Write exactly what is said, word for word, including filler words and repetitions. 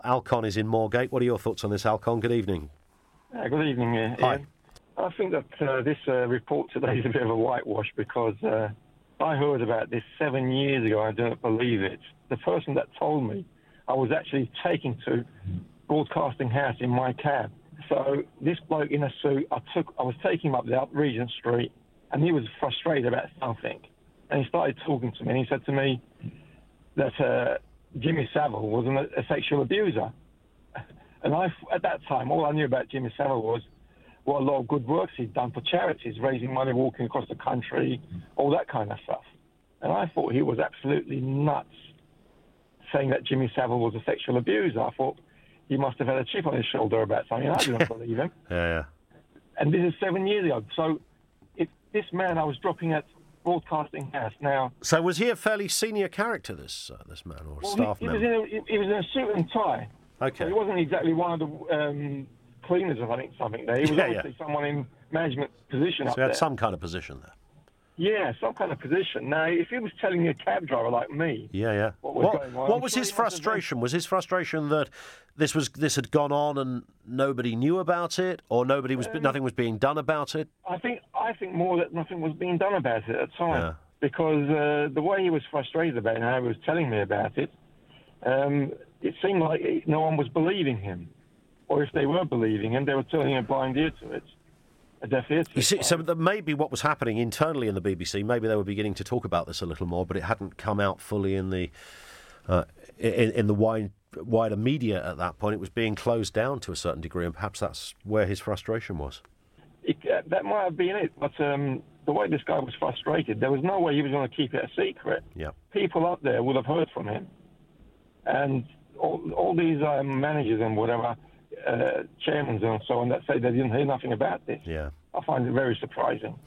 Alcon is in Moorgate. What are your thoughts on this, Alcon? Good evening. Uh, good evening, uh, Hi. Ian. I think that uh, this uh, report today is a bit of a whitewash because uh, I heard about this seven years ago. I don't believe it. The person that told me, I was actually taken to Broadcasting House in my cab. So this bloke in a suit, I took, I was taking him up there, up Regent Street, and he was frustrated about something. And he started talking to me, and he said to me that uh, Jimmy Savile was an, a sexual abuser. And I, at that time, all I knew about Jimmy Savile was what a lot of good works he'd done for charities, raising money, walking across the country, all that kind of stuff. And I thought he was absolutely nuts, saying that Jimmy Savile was a sexual abuser. I thought he must have had a chip on his shoulder about something. I didn't believe him. Yeah, yeah. And this is seven years ago. So if this man I was dropping at Broadcasting House now... So was he a fairly senior character, this uh, this man, or a well, staff he, he member? Was in a, he was in a suit and tie. Okay. So he wasn't exactly one of the um, cleaners or something, something there. He was Yeah, obviously yeah. someone in management position So up he had there. some kind of position there. Yeah, some kind of position. Now, if he was telling a cab driver like me... Yeah, yeah. What was What, going on, what I'm was sure his he must have been- frustration? Was his frustration that this was this had gone on and nobody knew about it, or nobody was Um, nothing was being done about it? I think I think more that nothing was being done about it at the time. Yeah. Because uh, the way he was frustrated about it and how he was telling me about it, um, it seemed like it, no one was believing him. Or if they were believing him, they were turning a blind ear to it, a deaf ear to You it. see, so that maybe what was happening internally in the B B C, maybe they were beginning to talk about this a little more, but it hadn't come out fully in the uh, in, in the wide, wider media at that point. It was being closed down to a certain degree, and perhaps that's where his frustration was. It, uh, that might have been it, but um, the way this guy was frustrated, there was no way he was going to keep it a secret. Yeah. People up there would have heard from him. And all, all these um, managers and whatever, uh, chairmen and so on, that say they didn't hear nothing about this. Yeah. I find it very surprising.